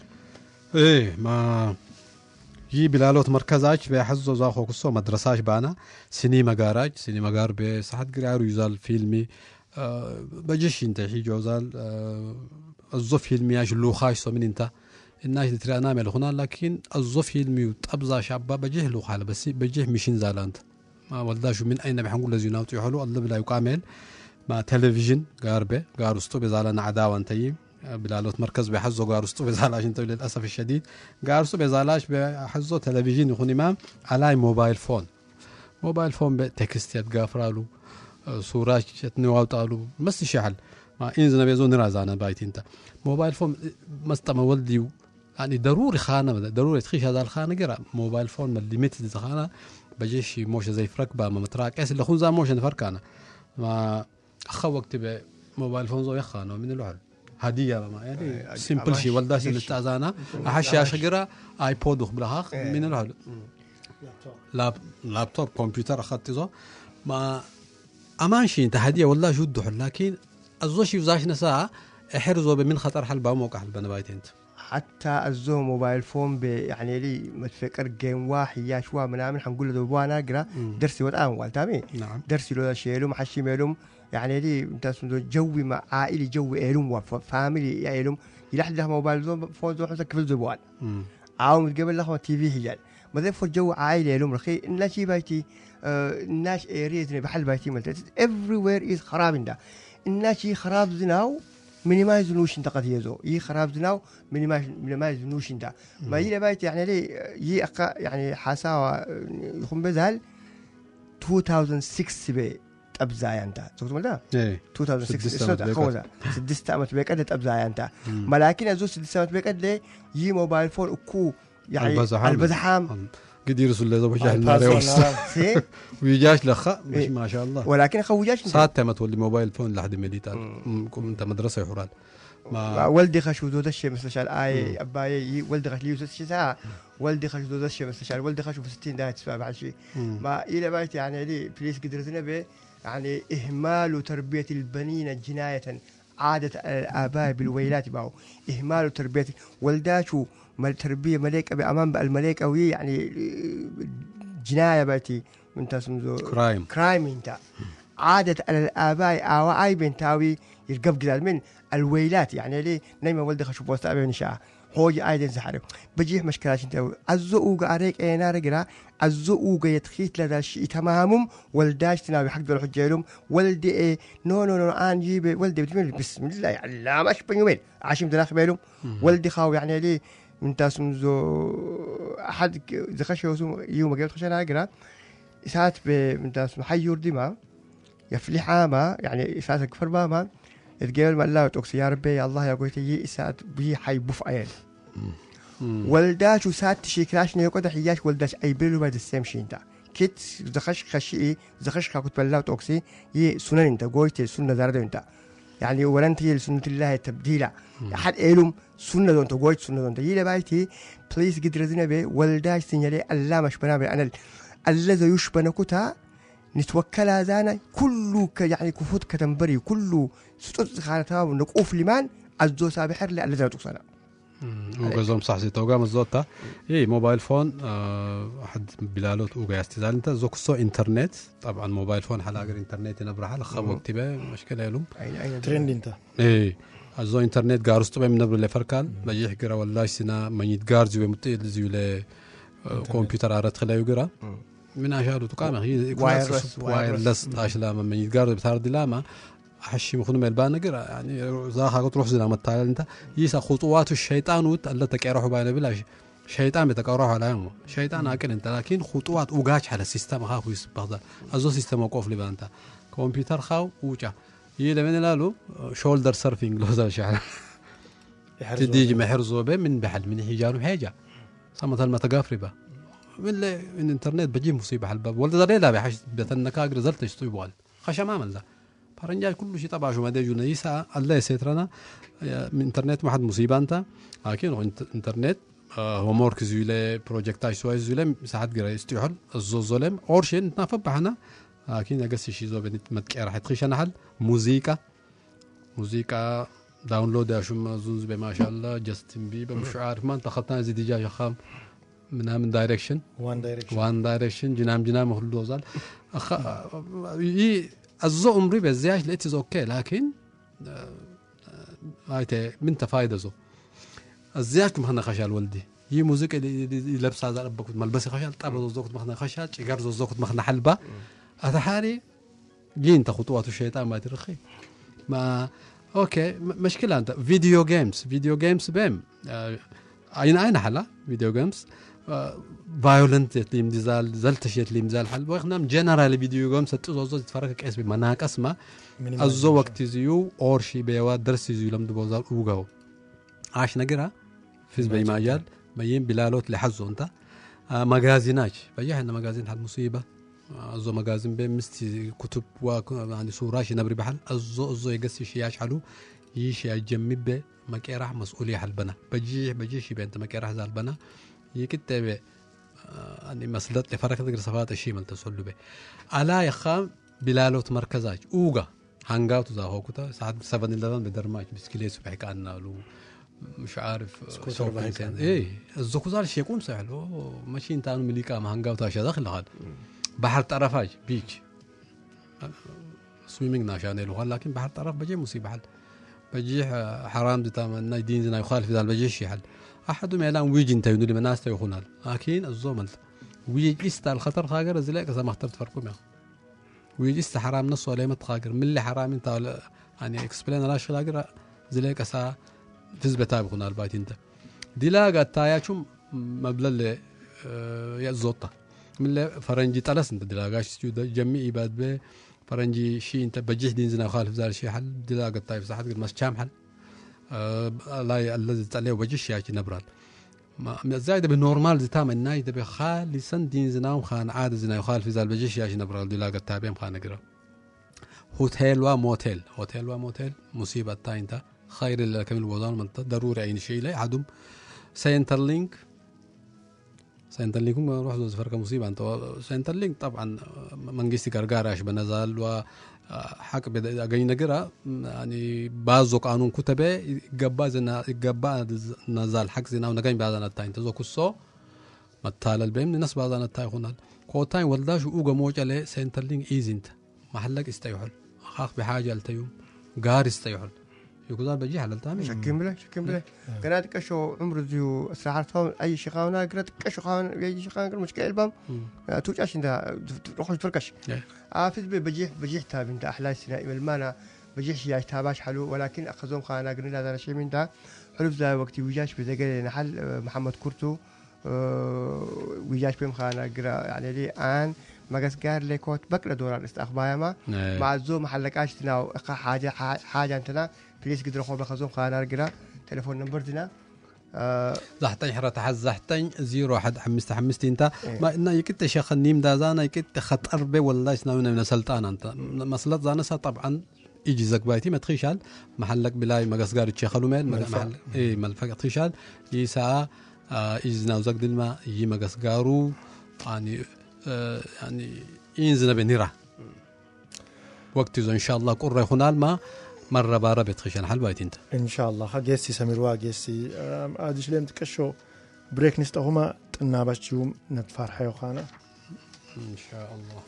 Speaker 12: ايه ما يي بلالوت مركزاج بحزو زاخو كسو مدرساج بانا سينما جاراج سينما جار بصحت قرارو يزال فيلمي أه بجيش انت حي جوزال أه الزو فيلمي اج لو خايسو من انت الناس ترى انا مال هنا لكن الزو فيلمي وطبزا شابا بجيه لو خاله بس بجيه مشين زالانت ما ولداش من اين بحنقول لزيناوت يحلو الله بلا يقامل ما تلفزيون غاربه غارستو بزالنا عداوه انتي بلالوت مركز بحزو غارستو بزالاش انت للاسف الشديد غارستو بزالاش بحزو تلفزيون يكون امام على موبايل فون موبايل فون بتكست يتغافرالو صورات تنواوطالو مس شحل ما انزنا بيزون رازانا بايت انت موبايل فون مستما ولدي يعني ضروري خانه ضروري تخيش هذا الخانه قرا موبايل فون من ليميتد خانه بجيش موشه زي فركبه ما متراك اس اللي خون زا موشه فركانه ما اخ وقت به موبايل فون زو يخانه من الوحل هديه ما يعني سيمبل شيء ولداش الاستاذانه احشي اشقرا ايبود وخبرها من الوحل لاب لابتوب كمبيوتر اخذت زو ما امان شيء انت هديه والله جد لكن الزوشي وزاش نساء احرزوا بمن خطر حل باموقع البنبايت انت
Speaker 10: حتى الزو موبايل فون يعني لي متفكر جيم واحد يا شوا منامن حنقول له وانا اقرا درسي والان والتامي
Speaker 12: نعم
Speaker 10: درسي له شيلو ما حشي ميلوم يعني لي انت جوي مع عائلي جوي ايلوم وفاميلي يا ايلوم يلحد له موبايل زو فون زو حسك في الزبوان عاوم قبل له تي في هجال ما ذي فور جو عائلي ايلوم رخي لا شي بايتي الناس اريد بحل بايتي مالت everywhere is خراب ده الناس خراب زناو مينيمايز نوش انت قد يزو ي خراب زناو مينيمايز مينيمايز نوش انت ما يلا بايت يعني لي ي أقا يعني حاساوا يخون بزال ألفين وستة بي تبزاي انت شفت مالدا
Speaker 12: ايه
Speaker 10: ألفين وستة خوزا سدست امت بك قد تبزاي انت ملاكن ازو سدست امت بك قد ي موبايل فون اكو يعني البزحام
Speaker 12: قد يرسل له بجاه النار ويجاش لخا مش ما شاء الله
Speaker 10: ولكن خوجاش
Speaker 12: ساعات ما تولي موبايل فون لحد ميليتال انت مدرسه يحرال
Speaker 10: ما ولدي خشو ذا الشيء مثل شال اي اباي ولدي خش لي ست ساعه ولدي خشو ذا الشيء مثل شال ولدي خشو في ستين دقيقه تسمع بعد شيء ما الى بايت يعني لي بليس قدرتنا به يعني اهمال وتربيه البنين جنايه عاده الاباء بالويلات باو اهمال وتربيه ولداتو مال تربيه ملائكه بامام الملائكه وهي يعني جنايه باتي من تسمزو
Speaker 12: كرايم
Speaker 10: كرايم انت عاده الاباء او اي بنتاوي يرقب قدال من الويلات يعني ليه نايمه ولدي خشو بوست ابي نشا حوجي ايدن زحرب بجيه مشكلات انت الزقوق عليك انا رجرا الزقوق يتخيت لذا الشيء تمامهم ولداش تناوي حق دول حجيلهم ولدي ايه نو نو نو ان جيب ولدي بسم الله يعني لا مش بنيومين عاشم دلاخ بينهم ولدي خاو يعني ليه من تاسمزو أحد زخشة وسوم يوم قبل خشنا أقرأ ساعات من تاسم حيور دماء يفلح عامة يعني ساعات كفر باما تقول ما الله تقصي يا ربي الله يقول تيجي ساعات بي حي بوف عيال ولداش وساعات تشيكلاش نيقود حياش ولداش أي بيلو بعد السام شين تا كت زخش خشي زخش كاكوت بالله تقصي ي سنن أنت قويت السنة زارد أنت يعني ورنتي سنة الله تبديلا أحد إلهم سنة دون تقويت سنة دون تيجي لبايتي بليز قد رزنا به ولداش سنجلي الله مش بنا بأنا الذي يشبه كتا نتوكل هذانا كله يعني كفوت كتنبري كله ستوت خانتها ونقوف لمان عزو سابحر لألذي نتوصنا
Speaker 12: وقزوم صح زي توقع مزوطة إيه موبايل فون أحد بلالوت وقع استزال أنت زوكسو إنترنت طبعا موبايل فون حلاقر إنترنت نبرح لخب وقتبه مشكلة لهم
Speaker 1: ترند أنت
Speaker 12: إيه عزو إنترنت قارستو بهم نبر اللي فركال بيجي حقرا والله سنا من يتقارز ومتيل زي له كمبيوتر عرض خلا يقرا من اشارو تقام هي
Speaker 10: وايرلس
Speaker 12: وايرلس اشلا من يتقارب بتار دلاما حشي مخنو ملبان غير يعني زاخا تروح زي ما تاع انت يسا خطوات الشيطان وت الله تكيرحوا باينه بلاش شيطان بتقرحوا على يوم شيطان اكل انت لكن خطوات وقاش على السيستم هاكو يسبغ ازو سيستم وقف لي بانتا كمبيوتر خاو وجا يي لمن لالو شولدر سيرفينج لو زال شعر تديج محرزو به من بحل من حجار وحاجه مثل ما تقافربه من الانترنت بجي مصيبه على الباب ولد لا بحش بتنك اقر زلت يستويبوال خشا ما عمل ذا فرنجال كل شيء طبعا شو ما ديجو نيسا الله يسترنا من انترنت ما حد مصيبه انت لكن انترنت هو مركز ولا بروجكت شوي زلم ساعات قرا يستحل الزلم اورشن نفبحنا لكن اقص شيء زو بنت متك راح تخش انا حل موسيقى موسيقى داونلود يا شو مزوز بما شاء الله جاستن بيبر مش عارف ما انت خطنا زي دجاج خام من من دايركشن
Speaker 1: وان دايركشن
Speaker 12: وان دايركشن جنام جنام كله زال اخ ي الزو عمري بزياش لقيت اوكي لكن هاي من تفايده زو الزياك مخنا خشال ولدي هي موسيقى اللي لابس هذا ربك ملبسي خشال طاب زوقت مخنا خشال شجر زوقت مخنا حلبه هذا حالي جين خطوات الشيطان ما ترخي ما اوكي مشكله انت فيديو جيمز فيديو جيمز بهم اين اين حلا فيديو جيمز فايولنت اللي مزال زلت شيء اللي مزال حل واخنام جنرال فيديو جيمز تزوز تفرق كاس بمناك اسمه ازو وقت زيو اور شي بيوا درس زيو لم دبوزال اوغاو عاش نقرا فيز بي مجال بيين بلالوت لحزو انت مغازيناج بيحنا مغازين حل مصيبه ازو مغازين بمستي كتب و يعني صوراش نبري بحل ازو ازو يقسي شي يشحلو يشي يجمب مكيرح مسؤوليه حلبنا بجي بجي شي بنت مكيرح زال بنا يكتب اني مسلت لفرق تقدر صفات الشيء من تسولو به الا يخام بلالوت مركزاج اوغا هانغاوت ذا هوكتا ساعات سبعة إحدى بدرماج بسكليت صبح كأنه له مش عارف ايه الزكوزال شيء يكون سهل اوه ماشي انت انو مليكا ما هانغاوت اشياء داخل هذا بحر طرفاج بيتش سويمينج ناشانه له لكن بحر طرف بجي مصيبه حل بجي حرام دي تمام دين زنا يخالف ذا بجي شي حل احدهم اعلان ويجي انت يقول لي ناس يخونال لكن الزومل ويجي است الخطر خاغر زلك اذا ما اخترت فرقكم ويجي است حرام نص ولا ما تخاغر من اللي حرام انت يعني اكسبلين لا شلاغر زلك اسا تثبت بخونال بايت انت دي لاغا تاياچوم مبلل يا زوطه من فرنجي طلس انت دلاغاش ستودو جميع عباد به فرنجي شي انت بجيح دين زنا خالف زال شي حل دلاغا طايف صح تقول مس شام حل لا الذي تعليه وجيش ياكي نبرال ما زايده بالنورمال زي تام الناي ده بخالصا دين زنا وخان عاد زنا يخالف زال بجيش ياكي نبرال دلاغا تابعين خان نقرا هوتيل وموتيل هوتيل وموتيل مصيبه تا انت خير اللي كمل وضان من ضروري اي شيء لا عدم سنترلينك سنترلينك ما روح زفر كمصيبه انت سنترلينك طبعا منجستي غرغاراش بنزال و حق بدا اجي نقرا يعني بعض قانون كتبه يغبا زنا يغبا نزال حق زنا ونغاين بعضنا تاين تزوكسو متالل بهم الناس بعضنا تاي هنا كوتاي ولداش اوغا موجله سنترلينك ايزنت محلك استيحل خاف بحاجه التيوم غار استيحل يقدر بجي على التامين
Speaker 10: شكيم بلا شكيم بلا قرات كشو عمر زيو ساعتهم اي شيخاونا قرات كشو خاون اي شيخان مشكله البام توجاش انت روح تفركش عافز بجيح بجيح تاب انت احلى سناء المانا بجيح شي تاباش حلو ولكن اخذهم خانا قرنا هذا الشيء من ده حلو ذا وقت وجاش بزقل نحل محمد كورتو وجاش بهم خانا قرا يعني لي ان ماغس قال لي كوت بكره دوران استخبايا ما مع زو محلكاش تنا حاجه حاجه انتنا بليز قدروا خو بخزوم خانا رجلا تليفون نمبر دنا
Speaker 12: زحتين حرة حزحتين زيرو واحد حمست حمست انت ما إنه يكت شيخ النيم دازانا يكت خط أربعة والله سناونا من سلطان انت مسألة زانسة طبعا يجي زكبايتي ما تخيشال محلك بلاي مقص قاري تشيخلو ميل محل ايه ملفق تخيشال يسا يجزنا وزق دلما يجي مقص قارو يعني آه يعني ينزل بنيرة وقت إن شاء الله قرر يخونال ما مرة بارة بتخشن حل بايت انت
Speaker 1: ان شاء الله خجيسي سميروا جيسي ادش لين تكشو بريك نستهما تنابشوم نتفرح يا خانه
Speaker 12: ان شاء الله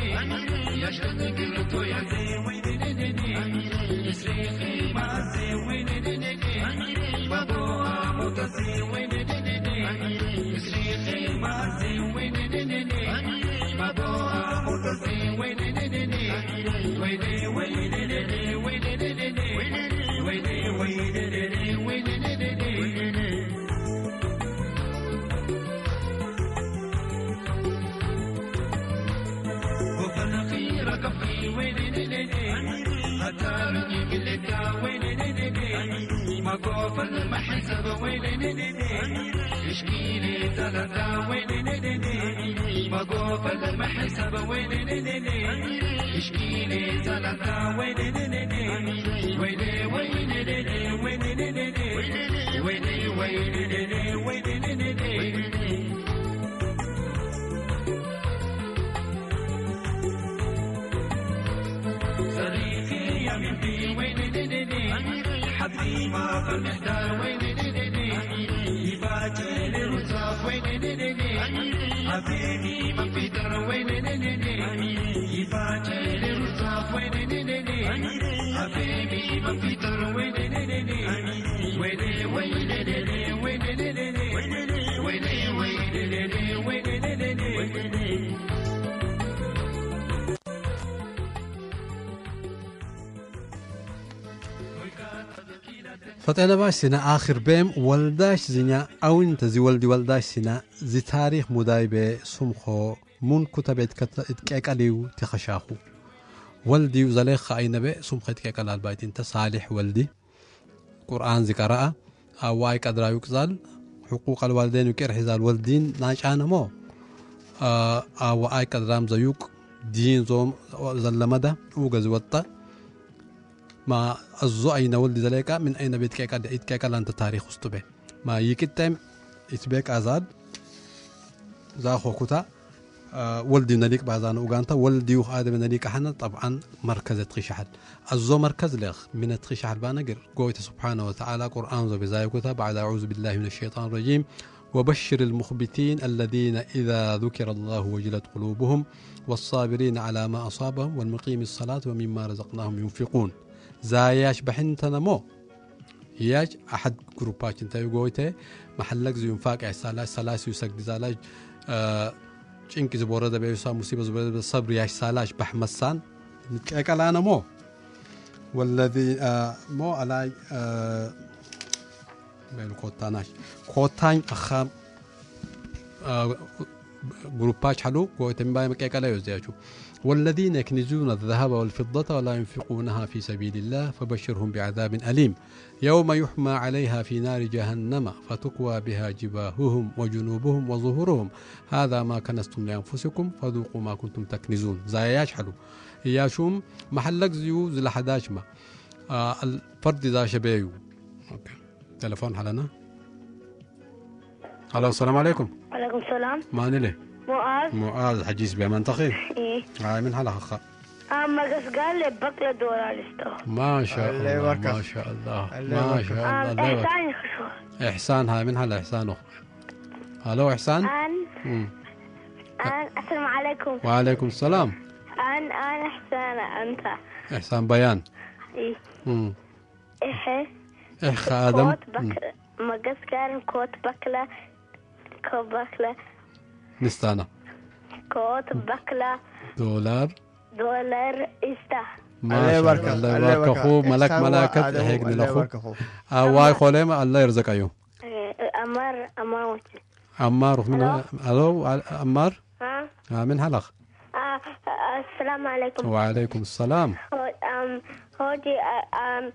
Speaker 12: فتأنا باش سنة آخر بيم ولداش زينيا أو انت زي ولدي ولداش سنة زي تاريخ مدايبة سمخو من كتب اتكاك عليو تخشاخو ولدي وزليخ أين بي سمخ اتكاك على البيت انت صالح ولدي قرآن ذكراء أو وايك أدرا يكزال حقوق الوالدين وكير حزال والدين ناش أنا مو أو وايك أدرام زيوك دين زوم زلمدا وغز وطا ما الزو أين ولد ذلك من أين بيتكاك يتكاك لأنت تاريخ استبه ما يكتم يتبيك أزاد زاخو كتا أه ولدي نليك بعضان أوغانتا ولدي وآدم نليك حنا طبعا مركز تخيشحل الزو مركز لغ من تخيشحل بانقر قويت سبحانه وتعالى قرآن زو بزاي كتا بعد أعوذ بالله من الشيطان الرجيم وبشر المخبتين الذين إذا ذكر الله وجلت قلوبهم والصابرين على ما أصابهم والمقيم الصلاة ومما رزقناهم ينفقون زاياش بحنتنا مو ياج أحد جروبات انت يقويته محلك زي ينفاق عسالاش سلاس يسك دزالاج أه إنك زبورة ده بيوسا مصيبة زبورة بالصبر ياش سالاش بحمسان نتكاك أنا مو والذي أه مو على أه بيلو كوتاناش كوتان أخام أه جروبات حلو قويته مبايا مكاك لا يوزياجو والذين يكنزون الذهب والفضة ولا ينفقونها في سبيل الله فبشرهم بعذاب أليم يوم يحمى عليها في نار جهنم فتقوى بها جباههم وجنوبهم وظهورهم هذا ما كنستم لأنفسكم فذوقوا ما كنتم تكنزون زاياش حلو ياشوم محلك زيو زي لحداش ما آه الفرد ذا شبيو أوكي. تلفون حلنا الو السلام عليكم.
Speaker 11: وعليكم السلام.
Speaker 12: ما نله
Speaker 11: معاذ
Speaker 12: معاذ حجيز بمنطقي
Speaker 11: ايه
Speaker 12: هاي من حلقة خا
Speaker 11: اما قص قال لي بقلة دورة لستو
Speaker 12: ما شاء الله ما شاء الله ما شاء الله
Speaker 11: احسان خشوع
Speaker 12: احسان هاي من حلا احسانه الو احسان
Speaker 11: ان
Speaker 12: امم
Speaker 11: ان السلام عليكم.
Speaker 12: وعليكم السلام.
Speaker 11: ان انا احسان انت
Speaker 12: احسان بيان
Speaker 11: ايه
Speaker 12: امم
Speaker 11: ايه
Speaker 12: ايه خادم
Speaker 11: كوت بقلة ما قص قال كوت بقلة كوت بقلة
Speaker 12: نستانا
Speaker 11: كوت بقلة
Speaker 12: دولار
Speaker 11: دولار استا
Speaker 12: ما شاء الله الله يبارك اخو ملك ملكة هيك نلخو واي خولم الله يرزق ايو
Speaker 11: امار امار
Speaker 12: عمار من الو عمار
Speaker 11: ها
Speaker 12: من حلق
Speaker 11: آه السلام عليكم.
Speaker 12: وعليكم السلام.
Speaker 11: ام هودي ام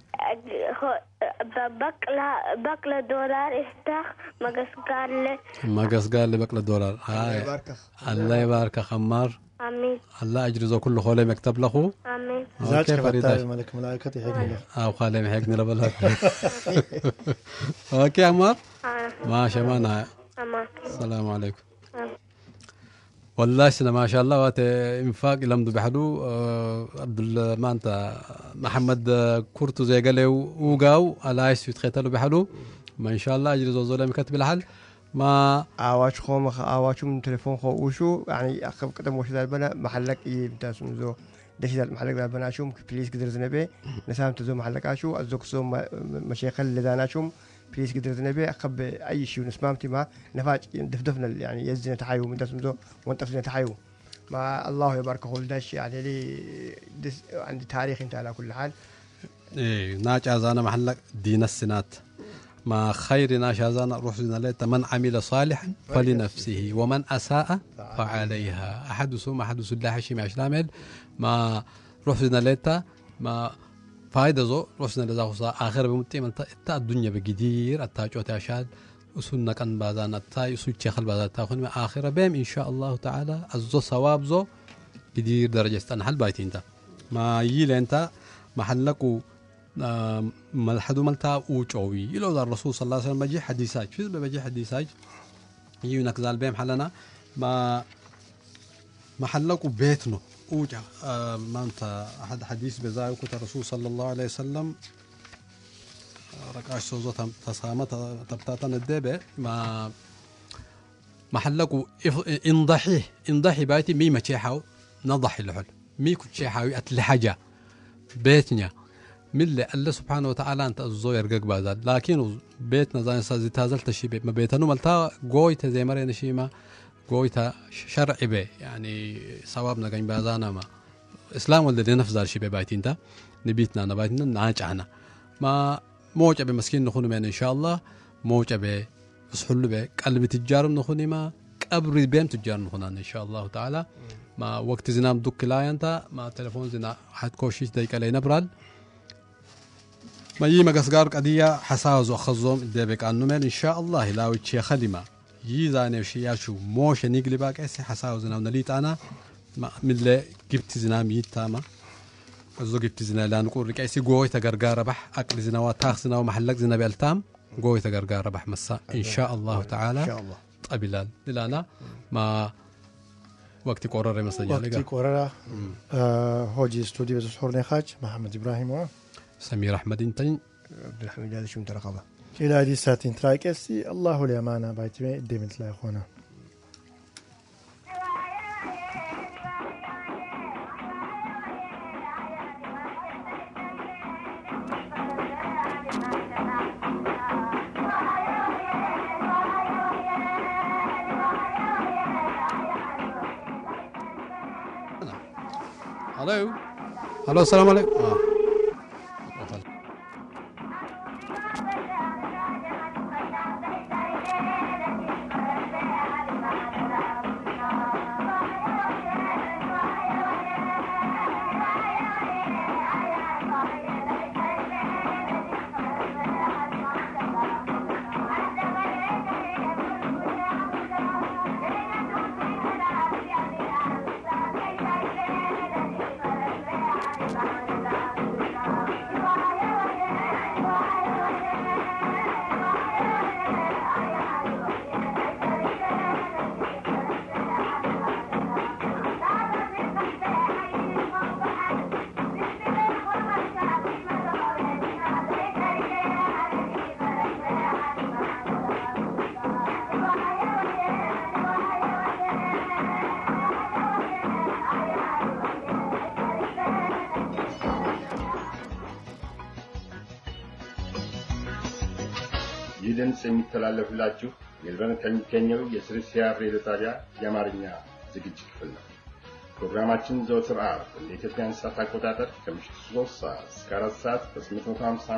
Speaker 11: بقلة بقلة دولار استخ مقص قال لي
Speaker 12: مقص قال لي بقلة دولار هاي الله يبارك خمار
Speaker 11: امين
Speaker 12: الله اجرزه كل خولي مكتب له
Speaker 11: امين
Speaker 1: زاج فريداش ملك ملائكتي حقني
Speaker 12: او خالي حقني لبلها اوكي عمار ما شاء الله. السلام عليكم. والله سنة ما شاء الله وات انفاق لمدو بحلو عبد الله ما انت محمد كورتو زي قال وقاو الايس يتختلوا بحلو ما ان شاء الله اجري زوزولا مكتب الحل ما
Speaker 10: اواش خو مخ اواش من تليفون خو وشو يعني اخب قدم وش ذا البنا محلك اي بتاع سمزو دش ذا المحلك ذا البنا شوم بليز قدر زنبي نسام تزو محلك اشو ازوك سوم مشيخ اللي ذا ناشوم بليز قدر زنبي اخب اي شيء نسمامتي ما نفاج دفدفنا يعني يزنا تحيو من تسمزو وانت فينا تحيو ما الله يبارك هو الدش يعني لي عندي تاريخ انت على كل حال
Speaker 12: ايه ناج ازانا محلك دين السنات ما خير ناش ازانا روح زنا من عمل صالحا فلنفسه ومن اساء فعليها احد سوم احد سلاح شي ماش نعمل ما روح زنا لتا ما فايده زو روح زنا لزا اخر بمتي من تا الدنيا بقدير التاجو تاشاد وسنة كان بازان التاي وسوي شيخ البازان تاخذ من آخرة بهم إن شاء الله تعالى الزو ثواب زو كدير درجة استن حل بايتين انت ما يجي انت محلكو ملحدو ملتا وجوي يلو ذا الرسول صلى الله عليه وسلم بجي حديثاج فيز بجي حديثاج يجي نكزال بهم حلنا ما محلكو بيتنا وجا ما انت أحد حديث بزاي وكت الرسول صلى الله عليه وسلم ركاش صوزو تسامت تبتاتن الدبه ما محلكو انضحي انضحي بايتي مي ما تشيحاو نضحي الحل مي كنت تشيحاوي اتل حاجه بيتنا من الله سبحانه وتعالى انت الزو يرقق بازال لكن بيتنا زي سازي تازلت شي ما بيتنو ملتا غويتا زي مرينا شيما غويتا شرعي به يعني ثوابنا كاين بازانا ما اسلام ولد نفس ذا الشيء بايتي انت نبيتنا انا بايتنا ناجعنا ما موجة بمسكين نخوني من إن شاء الله موجة ب بسحل به قلب تجار نخوني ما قبر بيم تجار نخونان إن شاء الله تعالى ما وقت زنام دوك لا أنت ما تلفون زنا حد كوشيش دايك علينا برال ما يجي مقصقار قدية حساوز وخزوم دبك عنو من إن شاء الله لا وجه خدمة يزاني وشيا شو موش نيجلي باك إسي حساوز زنا ونليت أنا ما ملة جبت زنام يتاما الزوج بتزنا لان نقول لك ايسي قوي تقرقار ربح اكل زنا وتاخ زنا ومحلق زنا بالتام قوي تقرقار ربح مساء ان شاء الله تعالى ان شاء الله طبيلال للانا ما وقت قرر مثلا
Speaker 1: وقت قرر هوجي استوديو الصور نخاج محمد ابراهيم و
Speaker 12: سمير احمد انتين
Speaker 10: عبد الحميد هذا شو ترقبه
Speaker 1: الى هذه ساعتين ترايكسي الله اليمانه بايتي ديمت لا اخونا
Speaker 12: الو الو السلام عليكم آه.
Speaker 13: ድምጽ የሚተላለፍላችሁ ሜልበርን ከሚገኘው የስሪሲያ ሬዲዮ ጣቢያ የአማርኛ ዝግጅት ክፍል ነው። ፕሮግራማችን ዘወትር ዓርብ እንደ ኢትዮጵያን ሰዓት አቆጣጠር ከምሽቱ ሶስት ሰዓት እስከ አራት ሰዓት በ850